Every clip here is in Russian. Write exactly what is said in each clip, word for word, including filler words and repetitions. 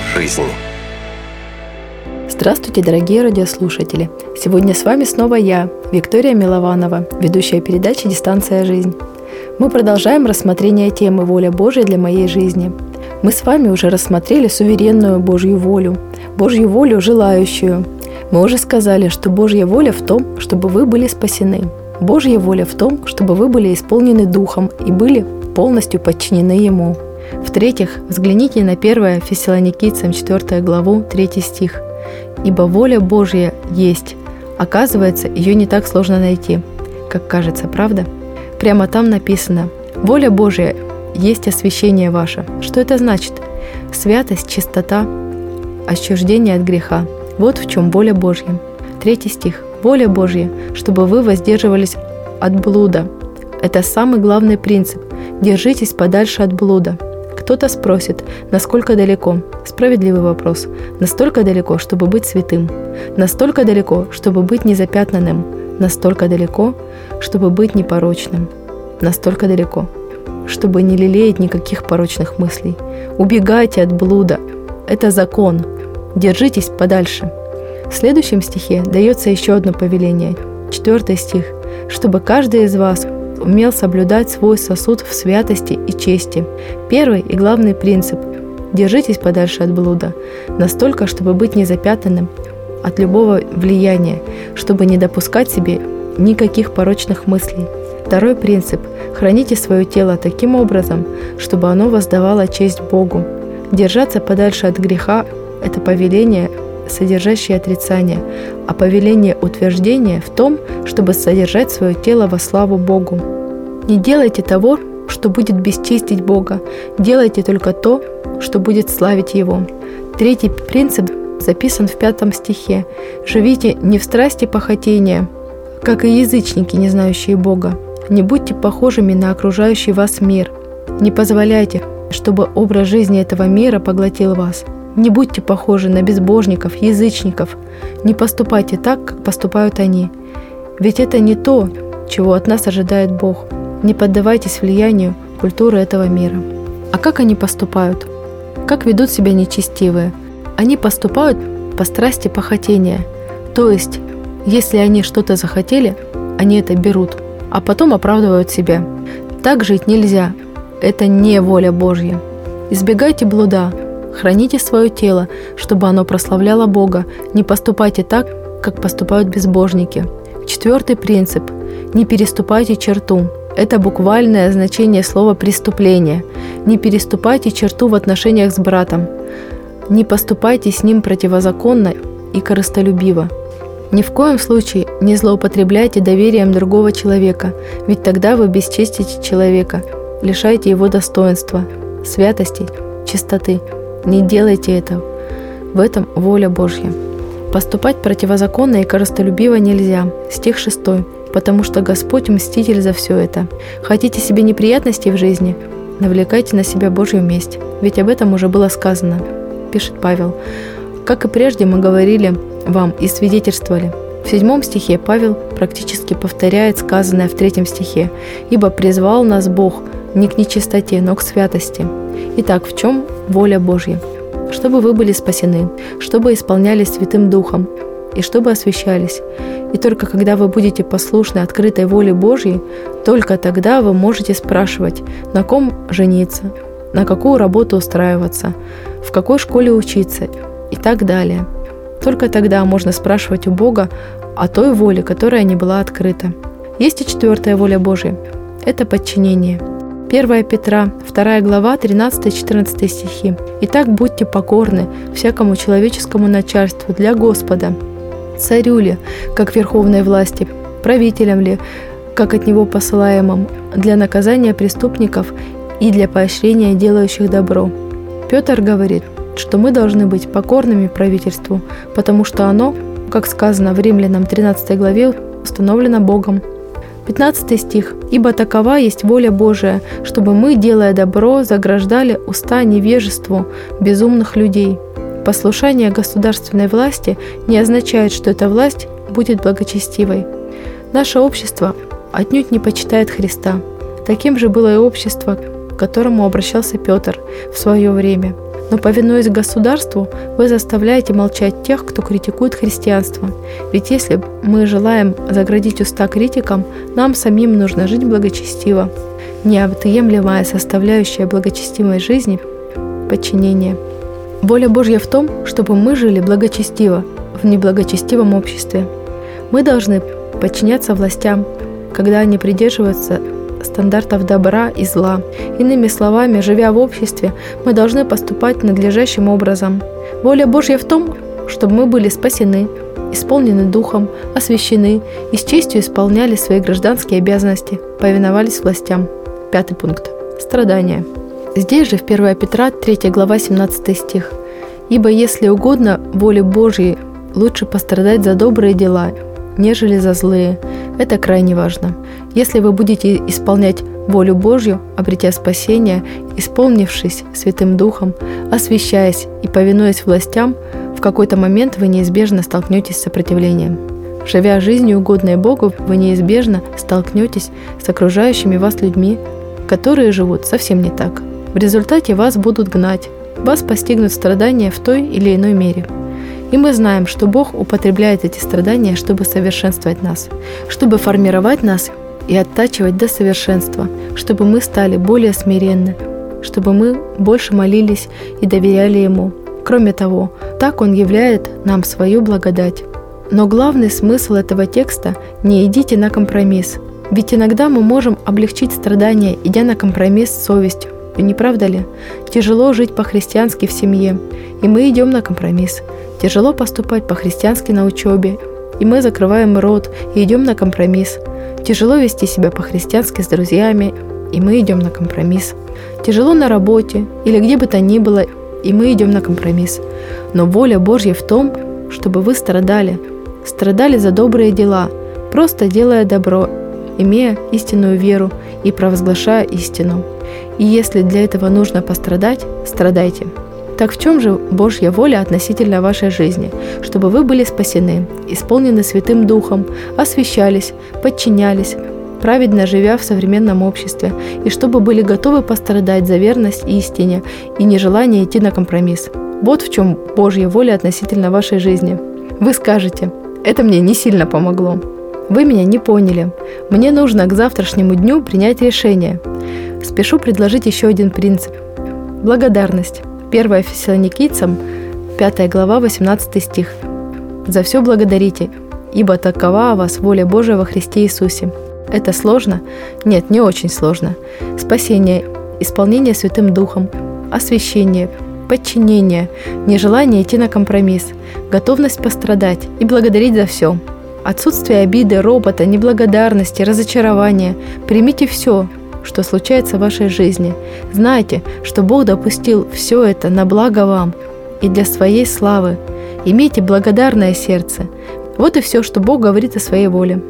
жизнь. Здравствуйте, дорогие радиослушатели! Сегодня с вами снова я, Виктория Милованова, ведущая передачи «Дистанция. Жизнь». Мы продолжаем рассмотрение темы «Воля Божия для моей жизни». Мы с вами уже рассмотрели суверенную Божью волю, Божью волю желающую. Мы уже сказали, что Божья воля в том, чтобы вы были спасены. Божья воля в том, чтобы вы были исполнены Духом и были полностью подчинены Ему. В-третьих, взгляните на первое Фессалоникийцам четвёртую главу, третий стих. «Ибо воля Божья есть». Оказывается, ее не так сложно найти, как кажется, правда? Прямо там написано: «Воля Божья есть освящение ваше». Что это значит? Святость, чистота, отчуждение от греха. Вот в чем воля Божья. Третий стих. «Воля Божья, чтобы вы воздерживались от блуда». Это самый главный принцип. Держитесь подальше от блуда. Кто-то спросит, насколько далеко? Справедливый вопрос. Настолько далеко, чтобы быть святым. Настолько далеко, чтобы быть незапятнанным. Настолько далеко, чтобы быть непорочным. Настолько далеко, чтобы не лелеять никаких порочных мыслей. Убегайте от блуда. Это закон. Держитесь подальше. В следующем стихе дается еще одно повеление. Четвертый стих. «Чтобы каждый из вас умел соблюдать свой сосуд в святости и чести». Первый и главный принцип – держитесь подальше от блуда, настолько, чтобы быть незапятнанным от любого влияния, чтобы не допускать себе никаких порочных мыслей. Второй принцип – храните свое тело таким образом, чтобы оно воздавало честь Богу. Держаться подальше от греха – это повеление, содержащее отрицание, а повеление утверждения в том, чтобы содержать свое тело во славу Богу. Не делайте того, что будет бесчестить Бога, делайте только то, что будет славить Его. Третий принцип записан в пятом стихе. «Живите не в страсти похотения, как и язычники, не знающие Бога. Не будьте похожими на окружающий вас мир. Не позволяйте, чтобы образ жизни этого мира поглотил вас. Не будьте похожи на безбожников, язычников. Не поступайте так, как поступают они. Ведь это не то, чего от нас ожидает Бог. Не поддавайтесь влиянию культуры этого мира». А как они поступают? Как ведут себя нечестивые? Они поступают по страсти похотения. То есть, если они что-то захотели, они это берут, а потом оправдывают себя. Так жить нельзя. Это не воля Божья. Избегайте блуда. Храните свое тело, чтобы оно прославляло Бога. Не поступайте так, как поступают безбожники. Четвертый принцип. Не переступайте черту. Это буквальное значение слова «преступление». Не переступайте черту в отношениях с братом. Не поступайте с ним противозаконно и корыстолюбиво. Ни в коем случае не злоупотребляйте доверием другого человека, ведь тогда вы бесчестите человека, лишаете его достоинства, святости, чистоты. Не делайте этого. В этом воля Божья. Поступать противозаконно и корыстолюбиво нельзя. Стих шестой. «Потому что Господь мститель за все это. Хотите себе неприятностей в жизни? Навлекайте на себя Божью месть. Ведь об этом уже было сказано», пишет Павел. Как и прежде мы говорили вам и свидетельствовали. В седьмом стихе Павел практически повторяет сказанное в третьем стихе. «Ибо призвал нас Бог не к нечистоте, но к святости». Итак, в чем воля Божья? Чтобы вы были спасены, чтобы исполнялись Святым Духом и чтобы освящались. И только когда вы будете послушны открытой воле Божьей, только тогда вы можете спрашивать, на ком жениться, на какую работу устраиваться, в какой школе учиться и так далее. Только тогда можно спрашивать у Бога о той воле, которая не была открыта. Есть и четвертая воля Божья – это подчинение. первое Петра, вторая глава, тринадцатый-четырнадцатый стихи. «Итак, будьте покорны всякому человеческому начальству для Господа, царю ли, как верховной власти, правителям ли, как от него посылаемым, для наказания преступников и для поощрения делающих добро». Петр говорит, что мы должны быть покорными правительству, потому что оно, как сказано в Римлянам тринадцатой главе, установлено Богом. пятнадцатый стих. «Ибо такова есть воля Божия, чтобы мы, делая добро, заграждали уста невежеству безумных людей». Послушание государственной власти не означает, что эта власть будет благочестивой. Наше общество отнюдь не почитает Христа. Таким же было и общество, к которому обращался Петр в свое время. Но, повинуясь государству, вы заставляете молчать тех, кто критикует христианство. Ведь если мы желаем заградить уста критикам, нам самим нужно жить благочестиво. Неотъемлемая составляющая благочестивой жизни – подчинение. Воля Божья в том, чтобы мы жили благочестиво в неблагочестивом обществе. Мы должны подчиняться властям, когда они придерживаются стандартов добра и зла. Иными словами, живя в обществе, мы должны поступать надлежащим образом. Воля Божья в том, чтобы мы были спасены, исполнены Духом, освящены и с честью исполняли свои гражданские обязанности, повиновались властям. Пятый пункт. Страдания. Здесь же в первое Петра, третья глава, семнадцатый стих. «Ибо если угодно воле Божьей, лучше пострадать за добрые дела, нежели за злые». Это крайне важно. Если вы будете исполнять волю Божью, обретя спасение, исполнившись Святым Духом, освящаясь и повинуясь властям, в какой-то момент вы неизбежно столкнетесь с сопротивлением. Живя жизнью, угодной Богу, вы неизбежно столкнетесь с окружающими вас людьми, которые живут совсем не так. В результате вас будут гнать, вас постигнут страдания в той или иной мере. И мы знаем, что Бог употребляет эти страдания, чтобы совершенствовать нас, чтобы формировать нас и оттачивать до совершенства, чтобы мы стали более смиренны, чтобы мы больше молились и доверяли Ему. Кроме того, так Он являет нам свою благодать. Но главный смысл этого текста – не идите на компромисс. Ведь иногда мы можем облегчить страдания, идя на компромисс с совестью. И не правда ли? Тяжело жить по-христиански в семье, и мы идем на компромисс. Тяжело поступать по-христиански на учебе, и мы закрываем рот и идем на компромисс. Тяжело вести себя по-христиански с друзьями, и мы идем на компромисс. Тяжело на работе или где бы то ни было, и мы идем на компромисс. Но воля Божья в том, чтобы вы страдали, страдали за добрые дела, просто делая добро, имея истинную веру и провозглашая истину. И если для этого нужно пострадать, страдайте. Так в чем же Божья воля относительно вашей жизни? Чтобы вы были спасены, исполнены Святым Духом, освящались, подчинялись, праведно живя в современном обществе, и чтобы были готовы пострадать за верность истине и нежелание идти на компромисс. Вот в чем Божья воля относительно вашей жизни. Вы скажете: «Это мне не сильно помогло». Вы меня не поняли. Мне нужно к завтрашнему дню принять решение. Спешу предложить еще один принцип. Благодарность. первое Фессалоникийцам, пятая глава, восемнадцатый стих. «За все благодарите, ибо такова о вас воля Божия во Христе Иисусе». Это сложно? Нет, не очень сложно. Спасение, исполнение Святым Духом, освящение, подчинение, нежелание идти на компромисс, готовность пострадать и благодарить за все. Отсутствие обиды, ропота, неблагодарности, разочарования. Примите все, что случается в вашей жизни. Знайте, что Бог допустил все это на благо вам и для своей славы. Имейте благодарное сердце. Вот и все, что Бог говорит о своей воле.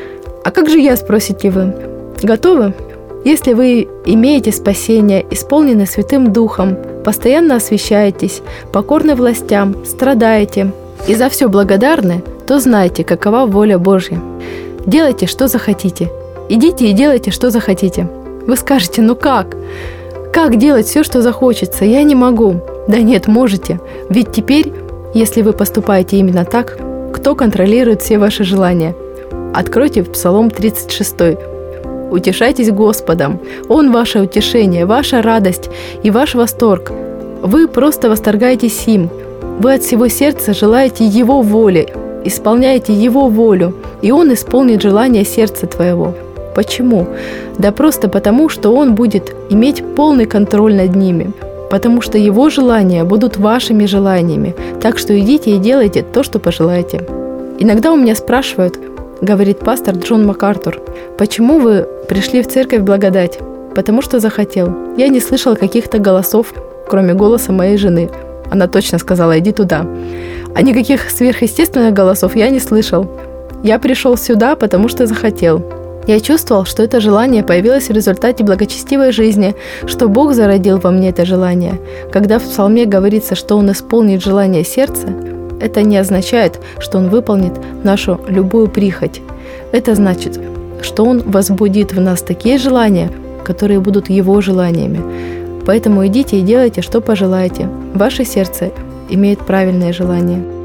А как же я, спросите вы? Готовы? Если вы имеете спасение, исполнены Святым Духом, постоянно освящаетесь, покорны властям, страдаете и за все благодарны, то знайте, какова воля Божья. Делайте, что захотите. Идите и делайте, что захотите. Вы скажете: ну как? Как делать все, что захочется? Я не могу. Да нет, можете. Ведь теперь, если вы поступаете именно так, кто контролирует все ваши желания? Откройте Псалом тридцать шесть. Утешайтесь Господом. Он ваше утешение, ваша радость и ваш восторг. Вы просто восторгаетесь им. Вы от всего сердца желаете Его воли, исполняете Его волю, и Он исполнит желание сердца твоего. Почему? Да просто потому, что Он будет иметь полный контроль над ними, потому что Его желания будут вашими желаниями, так что идите и делайте то, что пожелаете. Иногда у меня спрашивают, говорит пастор Джон МакАртур: почему вы пришли в церковь благодать? Потому что захотел. Я не слышал каких-то голосов, кроме голоса моей жены. Она точно сказала: иди туда. А никаких сверхъестественных голосов я не слышал. Я пришел сюда, потому что захотел. Я чувствовал, что это желание появилось в результате благочестивой жизни, что Бог зародил во мне это желание. Когда в псалме говорится, что Он исполнит желание сердца, это не означает, что Он выполнит нашу любую прихоть. Это значит, что Он возбудит в нас такие желания, которые будут Его желаниями. Поэтому идите и делайте, что пожелаете. Ваше сердце имеет правильные желания.